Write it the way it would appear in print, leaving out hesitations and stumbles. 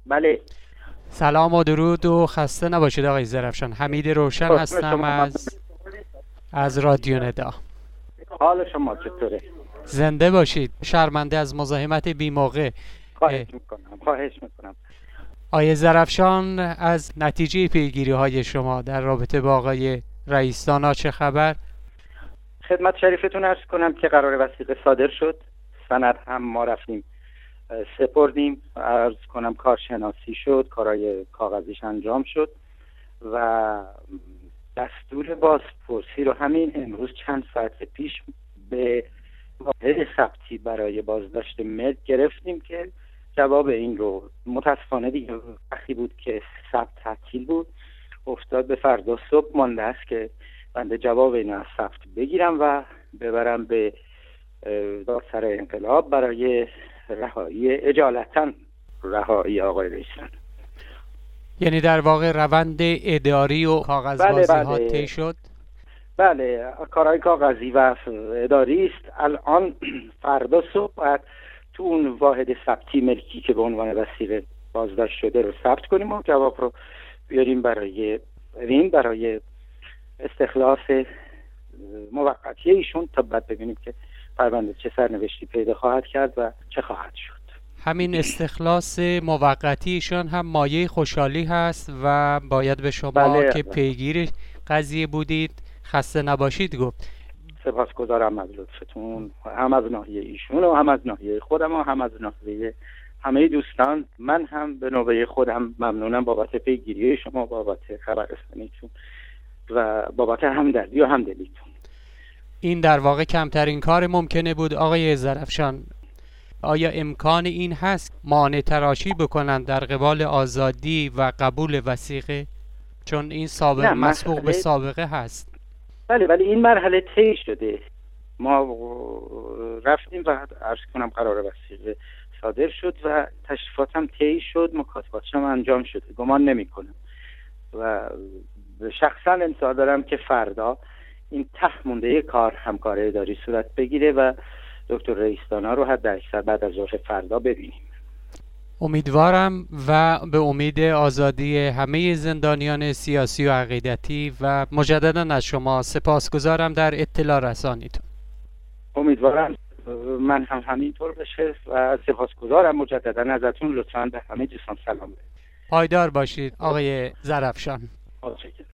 بله. سلام و درود و خسته نباشید آقای زرفشان. حمید روشن هستم از رادیو ندا. حال شما چطوره؟ زنده باشید. شرمنده از مزاحمت بی موقع. خواهش میکنم. آقای زرفشان، از نتیجه پیگیری های شما در رابطه با آقای رئیس دانا چه خبر؟ خدمت شریفتون عرض کنم که قرار وثیقه صادر شد. سند هم ما رفتیم سپردیم. عرض کنم کارشناسی شد، کارهای کاغذیش انجام شد و دستور بازپرسی رو همین امروز چند ساعت پیش به واحد ثبتی برای بازداشت ملک گرفتیم که جواب این رو متاسفانه دیگه وقتی بود که ثبت تعطیل بود افتاد به فردا صبح. مانده است که بنده جواب این از ثبت بگیرم و ببرم به دادسر انقلاب برای رهایی، اجالتا رهایی آقای رئیسن. یعنی در واقع روند اداری و کاغذبازی ها طی شد؟ بله، کارهای کاغذی و اداری است. الان فردا صبح باید تو اون واحد ثبتی ملکی که به عنوان وثیقه بازداشت شده رو ثبت کنیم و جواب رو بیاریم برای استخلاص موقتی ایشون تا بعد ببینیم که پرونده چه سرنوشتی پیدا خواهد کرد و چه خواهد شد. همین استخلاص موقتیشان هم مایه خوشحالی هست و باید به شما که پیگیر قضیه بودید خسته نباشید گفت. سپاسگزارم از لطفتون، هم از ناحیه ایشون و هم از ناحیه خودم و هم از ناحیه همه دوستان. من هم به نوبه خودم ممنونم بابت پیگیری شما، بابت خبررسانیتون و بابت همدردی و همدلیتون. این در واقع کمترین کار ممکنه بود آقای زرفشان. آیا امکان این هست مانع تراشی بکنن در قبال آزادی و قبول وثیقه؟ چون این سابقه مسبوق به سابقه هست. بله، ولی این مرحله طی شده. ما رفتیم و عرض کنم قرار وثیقه صادر شد و تشریفات هم طی شد، مکاتباتش هم انجام شده. گمان نمی کنم و شخصا انتظار دارم که فردا این ته مونده کار همکار اداری صورت بگیره و دکتر رئیس دانا رو حد اکثر بعد از ظهر فردا ببینیم. امیدوارم و به امید آزادی همه زندانیان سیاسی و عقیدتی و مجددا از شما سپاسگزارم در اطلاع رسانیتون. امیدوارم من هم همینطور بشه و سپاسگزارم مجددا ازتون. لطفاً به همه دوستان سلام برسونید. پایدار باشید آقای زرفشان. متشکرم.